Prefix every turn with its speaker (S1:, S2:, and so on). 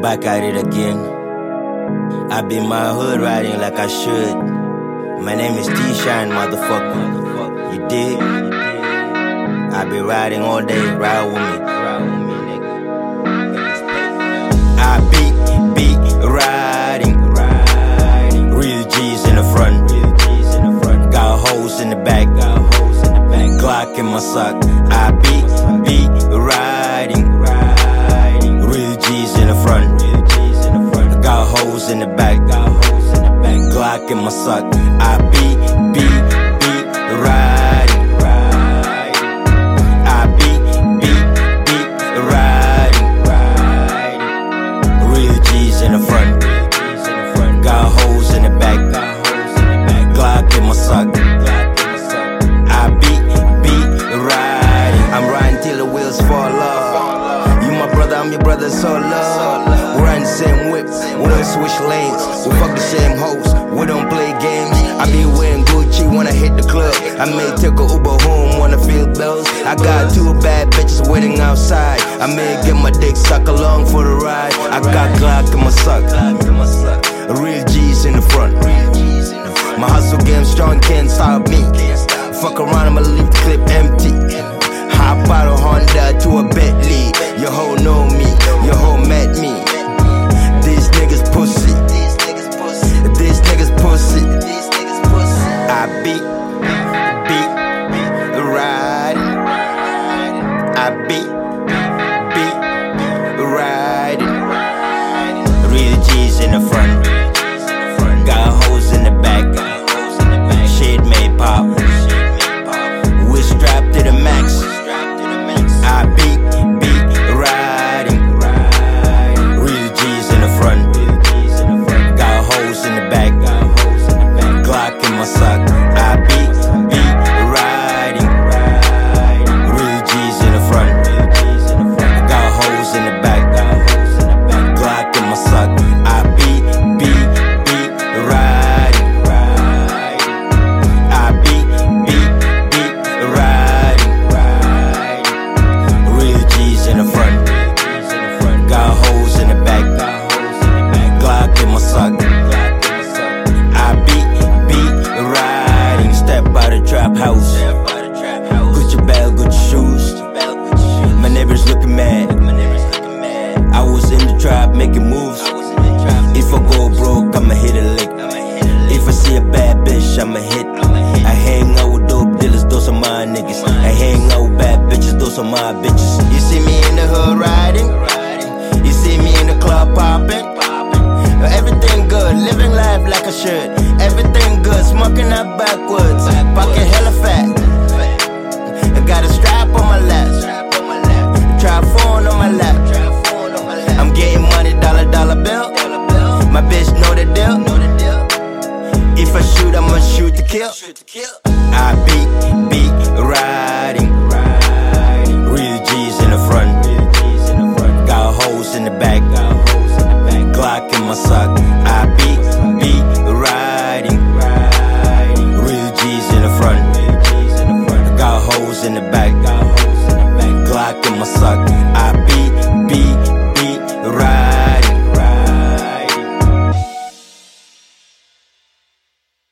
S1: back at it again. I be my hood riding like I should. My name is T-Shine, motherfucker. You dig? I be riding all day, ride with me. I be riding. Real G's in the front. Got hoes in the back. Glock in my sock. I be riding. Real G's in the front. Got hoes in the back. Glock in my sock. I be riding. I be riding. Real G's in the front. Got hoes in the back. Glock in my sock. I be riding. I'm riding till the wheels fall off. You my brother, I'm your brother, so love. We ride the same whip, we don't switch lanes. We fuck the same hoes, we don't play games. I be wearing Gucci when I hit the club. I may take a Uber home, wanna feel bills. I got 2 bad bitches waiting outside. I may get my dick sucked along for the ride. I got Glock in my sock. Real G's in the front. My hustle game strong, can't stop me. Fuck around, I'ma leave the clip empty. Hop out of Honda to a Bentley. Your hoe know me, your hoe met me. These niggas pussy. These niggas pussy. I be riding. I be riding. Real G's in the front. Got hoes in the back. Shit may pop. We strapped to the max. I be riding. Real G's in the front. Got hoes in the back. Glock in my sock. I be riding. Real G's in the front. Got hoes in the back. Glock in my sock. I be riding. I be riding. Real G's in the front. Got hoes in the back. Glock in my sock. I be riding. Step out the trap house. Gucci bag, Gucci shoes. My neighbors looking mad. I was in the trap making moves. If I go broke, I'ma hit a lick. If I see a bad bitch, I'ma hit. I hang out with dope dealers, those are my niggas. I hang out with bad bitches, those are my bitches. You see me in the hood riding. You see me in the club popping. Everything good, living life like I should. Everything good, smoking up backwards. Pocket hella fat. I got a strap on my lap. Trap phone on my lap. I'm getting money, dollar bill. My bitch know the deal. If I shoot, I'ma shoot to kill. I be riding. Real G's in the front. Got hoes in the back. Glock in my sock.